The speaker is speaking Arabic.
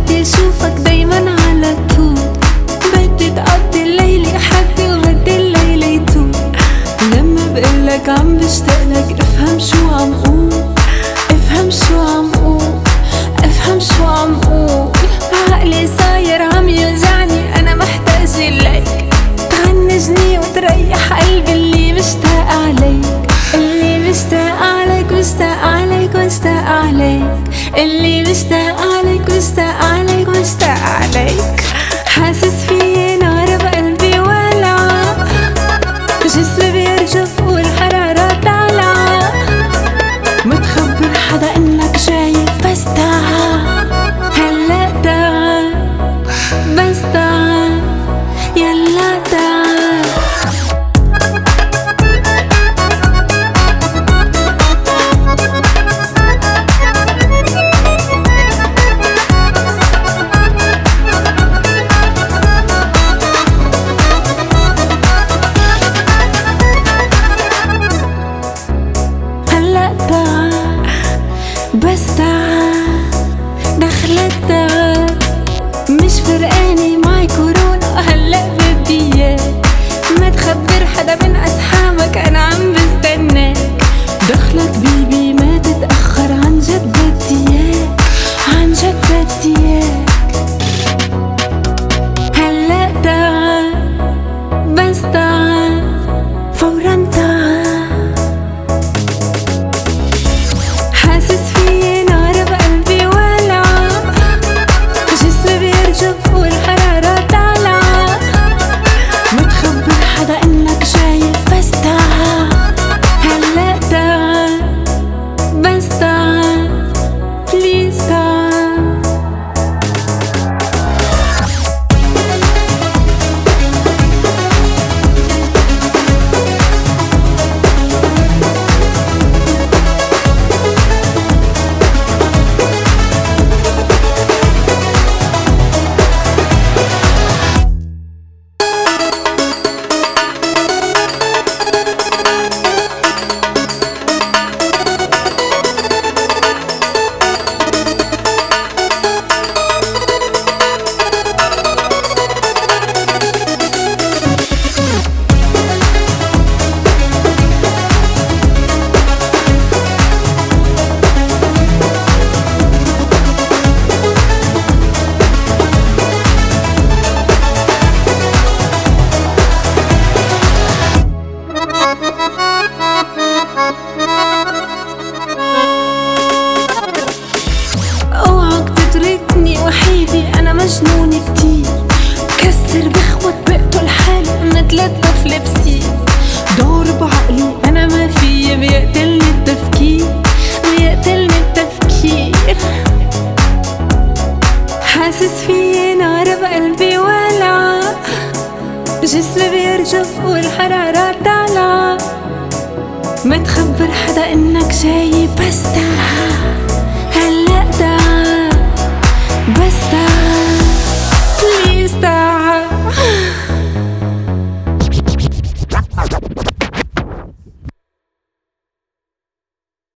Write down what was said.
بدي اشوفك دايما على طول، بدي تقضي الليل حدي وهدي الليل يطول. لما بقلك عم بشتاقلك افهم شو عم قول، افهم شو عم قول، افهم شو عم قول. عقلي صاير عم يوجعني انا محتاجة لك، تغنجني وتريح قلبي اللي مشتاق عليك، اللي مشتاق عليك مشتاق عليك مشتاق عليك، اللي مشتاق عليك مشتاق عليك مشتاق عليك. حاسس في نار بقلبي ولعة، جسمي بيرجف والحرارة طالعة، متخبر حدا انك جاي بس تعال، هلا تعال بس تعال، يلا تعال. بس تعال دخلك تعال، مش فرقاني معي كورونا هلأ بدي اياك، ما تخبر حدا من اصحابك انا عم بستناك. دخلك بيبي ما تتأخر، عن جد بدي اياك، عن جد بدي اياك. هلأ تعال بس تعال فورا تعال. حاسس في نار بقلبي ولعة، جسمي بيرجف والحرارة طالعة، متخبر حدا انك جاي بس تعال، هلا تعال بس تعال بليز تعال. اوعك تتركني وحيدي انا مجنون كتير، كسر بخوت بقتل حالي متلطف لبسي، دور بعقلي انا ما في بيقتلني التفكير، بيقتلني التفكير. حاسس في نار بقلبي ولعة، جسمي بيرجف والحرارة طالعة، متخبر حدا انك جاي بس تعال.